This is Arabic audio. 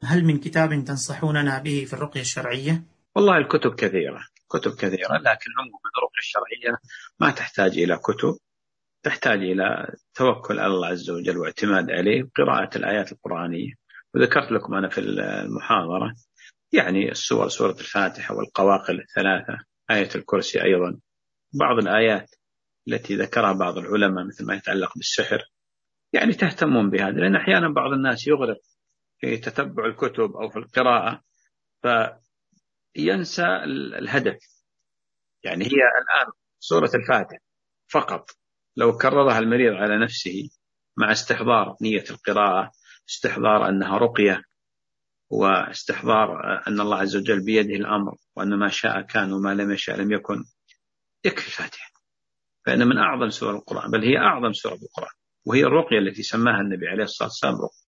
هل من كتاب تنصحوننا به في الرقية الشرعية؟ والله الكتب كثيرة، كتب كثيرة، لكن عموما الرقية الشرعية ما تحتاج إلى كتب، تحتاج إلى توكل على الله عز وجل واعتماد عليه وقراءة الآيات القرآنية. وذكرت لكم أنا في المحاضرة يعني السور، سورة الفاتحة والقواقل الثلاثة، آية الكرسي أيضا، بعض الآيات التي ذكرها بعض العلماء مثل ما يتعلق بالسحر، يعني تهتمون بهذا، لأن أحيانا بعض الناس يغرق في تتبع الكتب أو في القراءة فينسى الهدف. يعني هي الآن سورة الفاتحة فقط لو كررها المريض على نفسه مع استحضار نية القراءة، استحضار أنها رقية، واستحضار أن الله عز وجل بيده الأمر، وأن ما شاء كان وما لم يشاء لم يكن، يكفي الفاتحة. فإن من أعظم سور القرآن، بل هي أعظم سورة القرآن، وهي الرقية التي سماها النبي عليه الصلاة والسلام رقية.